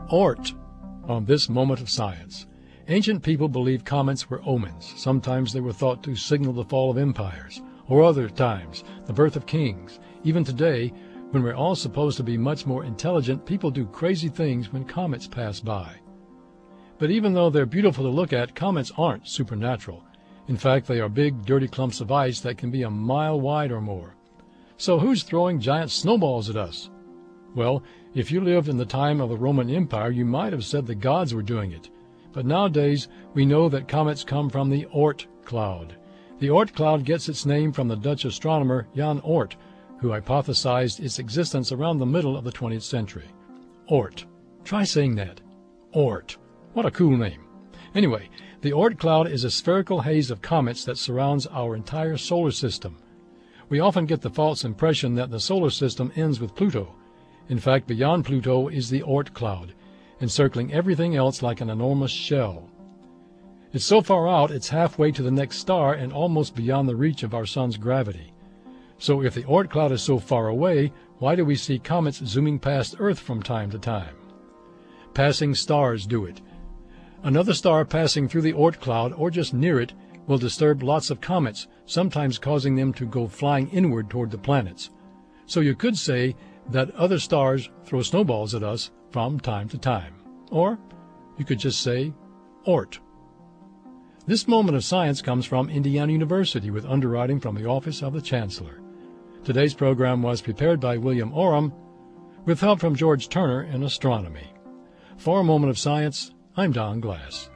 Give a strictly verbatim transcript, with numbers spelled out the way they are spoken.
Oort on this moment of science. Ancient people believed comets were omens. Sometimes they were thought to signal the fall of empires, or other times the birth of kings. Even today, when we're all supposed to be much more intelligent, people do crazy things when comets pass by. But even though they're beautiful to look at, comets aren't supernatural. In fact, they are big, dirty clumps of ice that can be a mile wide or more. So who's throwing giant snowballs at us? Well, if you lived in the time of the Roman Empire, you might have said the gods were doing it. But nowadays, we know that comets come from the Oort cloud. The Oort cloud gets its name from the Dutch astronomer Jan Oort, who hypothesized its existence around the middle of the twentieth century. Oort. Try saying that. Oort. What a cool name. Anyway, the Oort cloud is a spherical haze of comets that surrounds our entire solar system. We often get the false impression that the solar system ends with Pluto. In fact, beyond Pluto is the Oort cloud, encircling everything else like an enormous shell. It's so far out it's halfway to the next star and almost beyond the reach of our sun's gravity. So if the Oort cloud is so far away, why do we see comets zooming past Earth from time to time? Passing stars do it. Another star passing through the Oort cloud, or just near it, will disturb lots of comets, sometimes causing them to go flying inward toward the planets. So you could say that other stars throw snowballs at us from time to time. Or you could just say Oort. This moment of science comes from Indiana University with underwriting from the Office of the Chancellor. Today's program was prepared by William Oram with help from George Turner in astronomy. For a Moment of Science, I'm Don Glass.